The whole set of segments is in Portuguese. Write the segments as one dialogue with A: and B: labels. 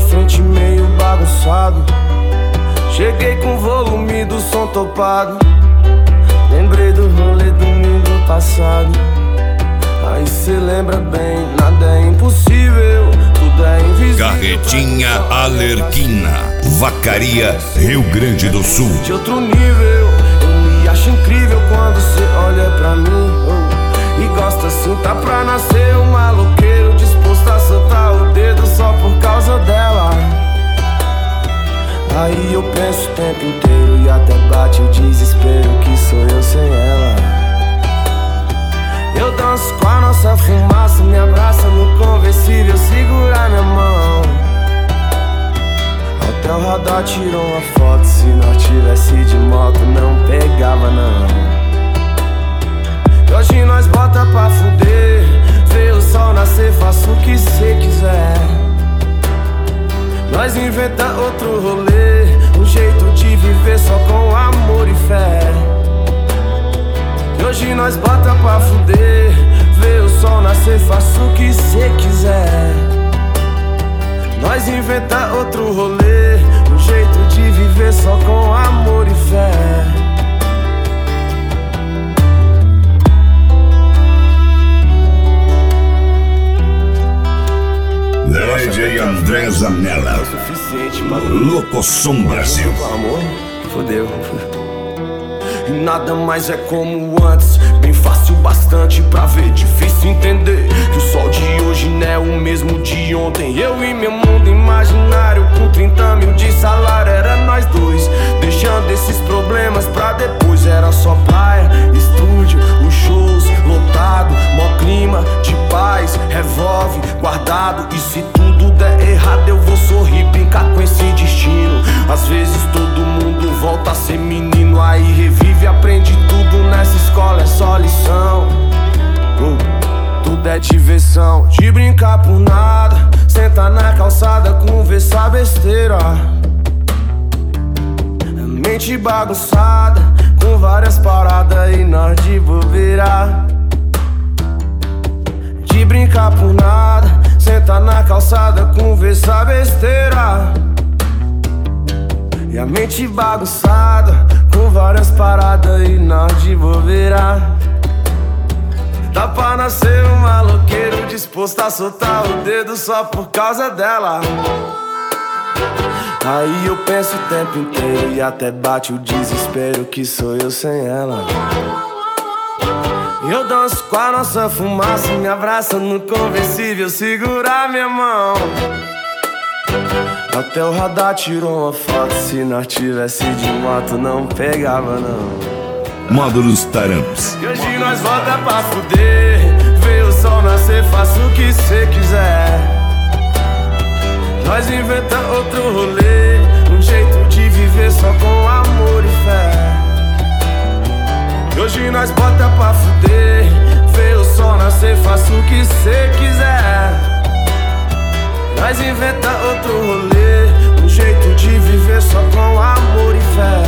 A: frente meio bagunçado. Cheguei com o volume do som topado. Lembrei do rolê domingo passado. Aí cê lembra bem, nada é impossível, tudo é invisível.
B: Carretinha Alerquina, Vacaria, Rio Grande do Sul.
A: De outro nível, eu me acho incrível quando cê olha pra mim, e gosta assim, tá pra nascer um maloqueiro disposto a soltar o dedo só por causa dela. Aí eu penso o tempo inteiro e até bate o desespero que sou eu sem ela. Eu danço com a nossa fumaça, me abraça no conversível, segura minha mão. Até o radar tirou uma foto, se nós tivesse de moto não pegava não. E hoje nós bota pra fuder, vê o sol nascer, faça o que cê quiser. Nós inventa outro rolê, um jeito de viver só com amor e fé. E hoje nós bota pra fuder, vê o sol nascer, faça o que cê quiser. Nós inventa outro rolê, um jeito de viver só com amor e fé.
B: DJ André Zanella, Locosom Brasil.
A: Amor, fodeu. E nada mais é como antes, bem fácil bastante pra ver, difícil entender que o sol de hoje não é o mesmo de ontem. Eu e meu mundo imaginário com 30 mil de salário, era nós dois, deixando esses problemas pra depois. Era só praia, estúdio, os shows lotado, mó clima de paz, revólver guardado. E se tudo der errado eu vou sorrir, brincar com esse destino. Às vezes todo mundo volta a ser menino, aí revive, aprende tudo nessa escola, é só lição. Tudo é diversão, de brincar por nada, sentar na calçada, conversar besteira. Mente bagunçada, com várias paradas e nós de bobeira. De brincar por nada, sentar na calçada, conversar besteira. E a mente bagunçada, com várias paradas e nós de bobeira. Tá pra nascer um maloqueiro disposto a soltar o dedo só por causa dela. Aí eu penso o tempo inteiro e até bate o desespero que sou eu sem ela. Eu danço com a nossa fumaça, me abraça no conversível, segura minha mão. Até o radar tirou uma foto, se nós tivesse de moto não pegava não.
B: Módulos Taramps.
A: E hoje nós volta pra fuder, vê o sol nascer, faça o que cê quiser. Nós inventa outro rolê, um jeito de viver só com amor e fé. E hoje nós bota pra fuder, vê o sol nascer, faça o que cê quiser. Nós inventa outro rolê, um jeito de viver só com amor e fé.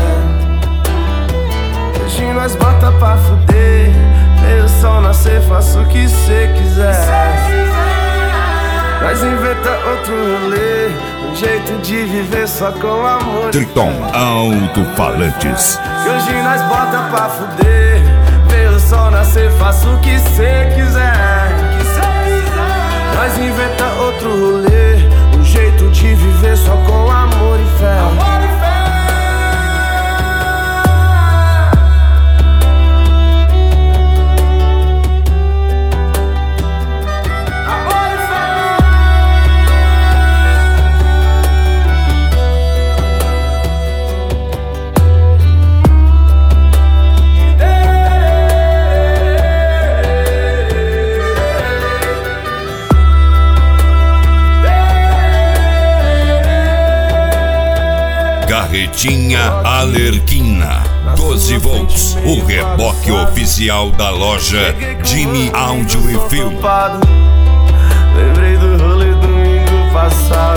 A: Hoje nós bota pra fuder, vê o sol nascer, faça o que cê quiser. Nós inventa outro rolê, um jeito de viver só com amor.
B: Triton Alto-Falantes.
A: E hoje nós bota pra fuder, vê o sol nascer, faça o que cê quiser. Nós inventa outro rolê, um jeito de viver só com amor e fé.
B: Carretinha Alerquina, 12 volts, o reboque oficial da loja Jimmy Áudio e Filme.
A: Lembrei do rolê domingo passado.